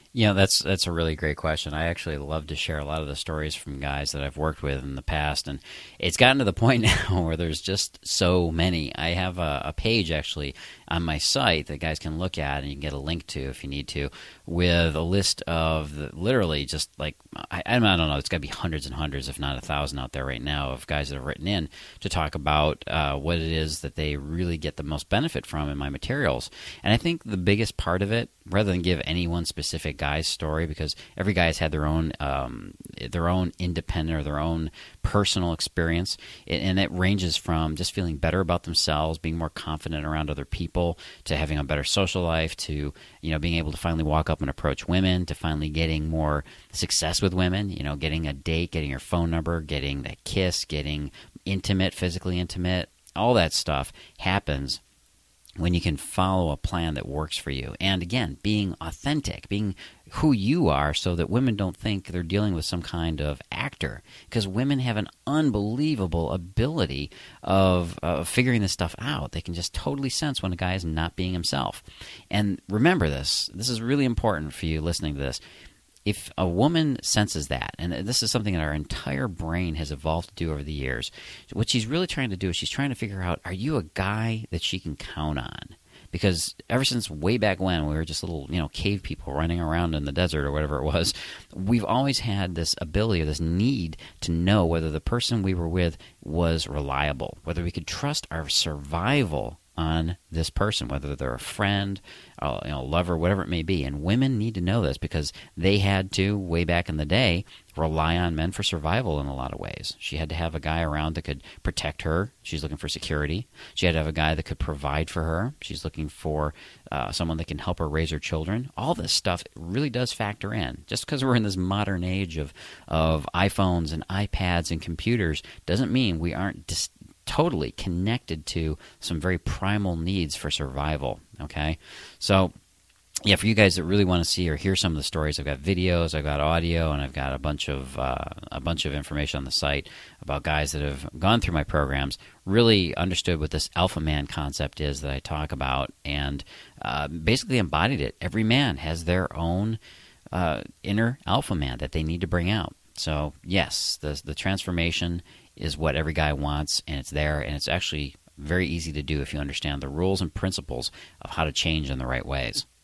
That's a really great question. I actually love to share a lot of the stories from guys that I've worked with in the past, and it's gotten to the point now where there's just so many. I have a page actually on my site that guys can look at, and you can get a link to if you need to, with a list of literally just like I don't know. It's got to be hundreds and hundreds, if not 1,000, out there right now of guys that have written in to talk about what it is that they really get the most benefit from in my materials. And I think the biggest part of it, rather than give any one specific guy's story, because every guy has had their own independent or their own personal experience, and it ranges from just feeling better about themselves, being more confident around other people, to having a better social life, to being able to finally walk up and approach women, to finally getting more success with women, getting a date, getting your phone number, getting that kiss, getting intimate, physically intimate. All that stuff happens when you can follow a plan that works for you. And again, being authentic, being who you are, so that women don't think they're dealing with some kind of actor. Because women have an unbelievable ability of figuring this stuff out. They can just totally sense when a guy is not being himself. And remember this. This is really important for you listening to this. If a woman senses that, and this is something that our entire brain has evolved to do over the years, what she's really trying to do is she's trying to figure out, are you a guy that she can count on? Because ever since way back when we were just little, cave people running around in the desert or whatever it was, we've always had this ability or this need to know whether the person we were with was reliable, whether we could trust our survival on this person, whether they're a friend, lover, whatever it may be. And women need to know this because they had to, way back in the day, rely on men for survival in a lot of ways. She had to have a guy around that could protect her. She's looking for security. She had to have a guy that could provide for her. She's looking for someone that can help her raise her children. All this stuff really does factor in. Just because we're in this modern age of iPhones and iPads and computers doesn't mean we aren't totally connected to some very primal needs for survival, okay? So, yeah, for you guys that really want to see or hear some of the stories, I've got videos, I've got audio, and I've got a bunch of information on the site about guys that have gone through my programs, really understood what this alpha man concept is that I talk about, and basically embodied it. Every man has their own inner alpha man that they need to bring out. So, yes, the transformation is what every guy wants, and it's there, and it's actually very easy to do if you understand the rules and principles of how to change in the right ways.